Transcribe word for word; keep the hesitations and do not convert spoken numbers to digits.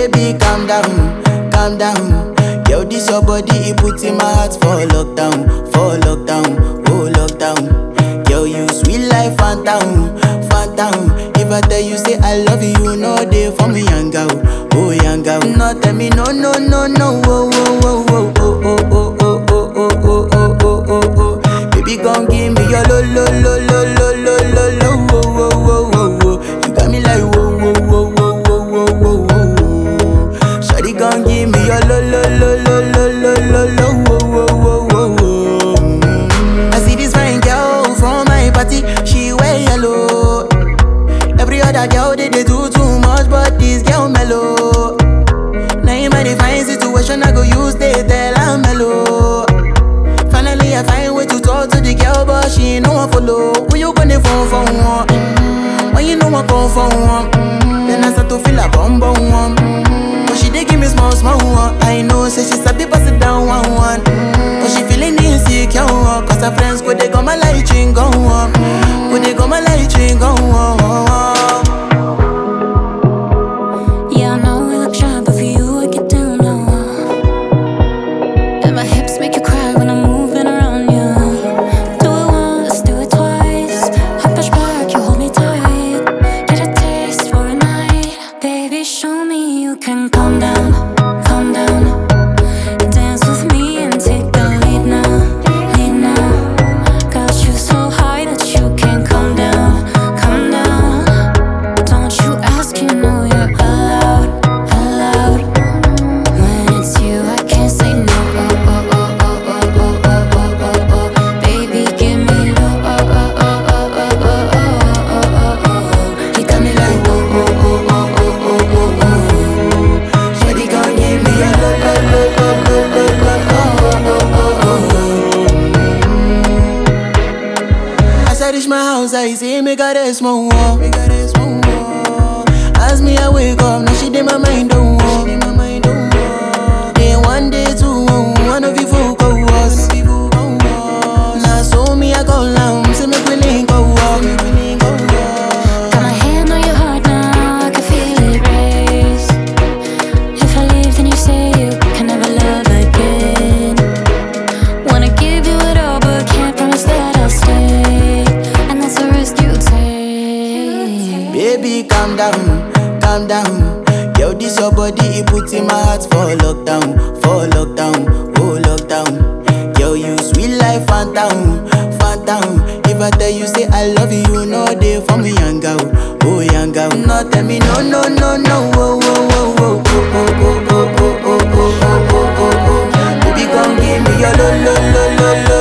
Baby, calm down, calm down. Yo, this your body, it puts in my heart for lockdown, for lockdown, oh lockdown. Yo, you sweet life, phantom, phantom. If I tell you say I love you, you know they for me, young girl, oh young girl. No, tell me no, no, no, no, oh, oh, oh, oh, oh, oh, oh, oh, oh, oh, oh, oh, oh, oh, oh. Baby, gon' give me your lo, lo, lo, lo, lo, lo, lo, lo, oh, oh, oh, oh, oh. You got me like whoa, whoa, whoa, whoa, whoa, whoa, whoa, whoa. Shawty gon' give me your lo, lo, lo, lo, lo, lo, lo, lo, oh, oh, oh, oh, oh. I see this fine girl from my party, she wear yellow. Every other girl they, they do too much, but this girl mellow. Now in my fine situation, I go use they tell I'm mellow. Finally I find way to talk to the girl, but she ain't no one follow. Who you gonna phone for one? Mm-hmm. When you know I come for one, mm-hmm. Then I start to feel a bum bum one. Mm-hmm. But she dey give me small small one. I know say she sabi pass it down one one. Mm-hmm. But she feeling insecure, cause her friends go they go my light ring go on. Go they go my light ring go on. Yeah, I know we look shy, but for you I get down low. And my hips make you cry when I'm moving around you. Do it once, do it twice. I push back, you hold me tight. Get a taste for a night. Baby, show me you can calm down, calm down. Dance with me and take the lead now, lead now. Got you so high that you can't calm down, calm down. Don't you ask, you know you're allowed, allowed. When it's you, I can't say no. Oh, oh, oh, oh, oh, oh, oh, oh, oh, oh. Baby, give me low. Oh, oh, oh, oh, oh, oh, oh, oh, oh, oh. You got me like whoa, whoa, whoa, whoa, whoa, whoa, whoa, whoa. Shawty gon' give me a low, low, low, low, low, low, low, oh, oh, oh, oh. As I reach my house, I see me got a small wall. Me got a small wall. As me I wake up, now she did my mind don't walk. Day one, day two, one of you folk go was. Now so me I call now, say me we link go walk. Got my hand on your heart now, I can feel it race. If I leave, then you say you can never love again. Wanna give you it all, but can't promise that I'll stay. And that's a risk you take. Baby, calm down, calm down. Yo, this your body, it puts in my heart for lockdown, for lockdown, oh lockdown. Yo, you sweet life, phantom, phantom. If I tell you say I love you, you know they for me, young girl, oh young girl. No, tell me no, no, no, no, oh, oh, oh, oh, oh, oh, oh, oh, oh, oh, oh, oh, oh, oh. Baby, come give me your lo, lo, lo, lo, lo,